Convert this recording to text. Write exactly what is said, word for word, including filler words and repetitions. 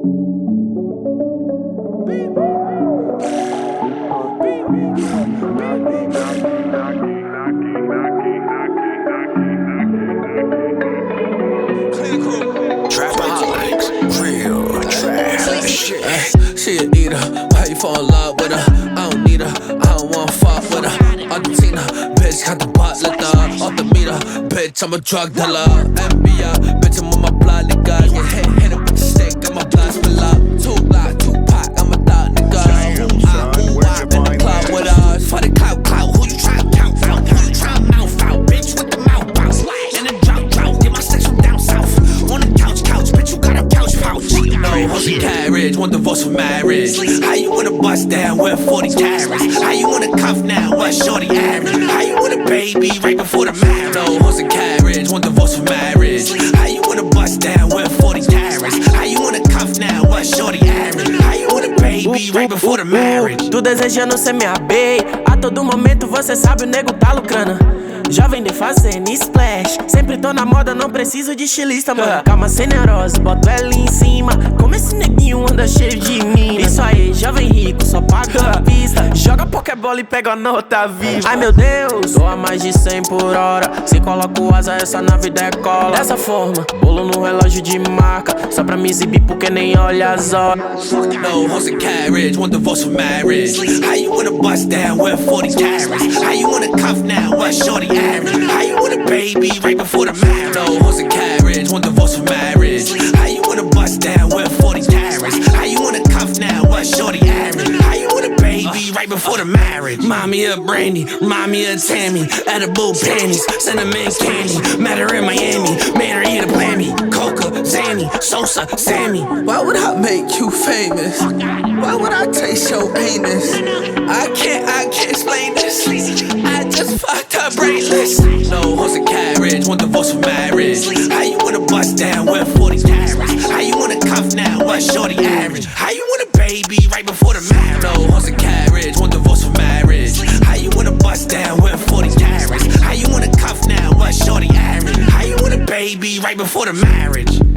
She a eater, why you fall in love with her? I don't need her, I don't wanna fuck with her. Argentina, bitch, got the pot lit up. Off the meter, bitch, I'm a drug dealer. N B I, bitch, I'm on my blood, nigga. Get hit, hit it with the stick, and my blood spill up. Two block, two pot, I'm a thot, nigga. Damn, son, I, where'd I, you in the find club this? with us. For the clout, clout, who you tryna count out? Who you tryna mouth out? Bitch with the mouth bounce. In the drought, drought, get my sticks from down south. On the couch, couch, bitch, you got a couch pouch. No, hoes and carriage, want divorce for marriage. How you wanna bust down with forty carats? How you wanna cuff now, what shorty average? How you want a baby right before the marriage? No, hoes and carriage, want divorce for marriage. How you wanna bust down with forty carats? How you wanna cuff now, what shorty average? How you want a baby right before the marriage? Tu desejando ser minha bae. A todo momento você sabe o nego tá lucrando. Jovem de fazendo splash. Sempre tô na moda, não preciso de estilista, mano. Calma generosa, boto ela em cima. Como esse neguinho anda cheio de mim. Isso aí, jovem rico, só paga a pista. Joga pokebola e pega a nota viva. Ai meu Deus, tô a mais de cem por hora. Se coloco asa, essa nave decola. Dessa forma, bolo no relógio de marca. Só pra me exibir porque nem olha as horas. No, horse and carriage, want divorce for marriage. How you wanna bust down with forty carats? How you wanna cuff now, what shorty average? How you want a baby right before the marriage? No, horse and carriage, want divorce for marriage. How you wanna bust down with forty carats? How you wanna cuff now, what shorty average? How you want a baby right before the marriage? Mommy of Brandy, mommy of Tammy. Edible panties, cinnamon candy. Met her in Miami, made her eat a Blammy. Coca, Zanny, Sosa, Sammy. Why would I make you famous? Why would I taste your anus? I can't, I can't explain this. I just fucked her brainless. No, horse and carriage, want divorce for marriage. How you wanna bust down with forty carats? How you wanna cuff now, what shorty average? How you want a baby right before the marriage? No, horse and carriage, want divorce for marriage. How you wanna bust down with forty carats? How you wanna cuff now, what shorty average? How you want a baby right before the marriage?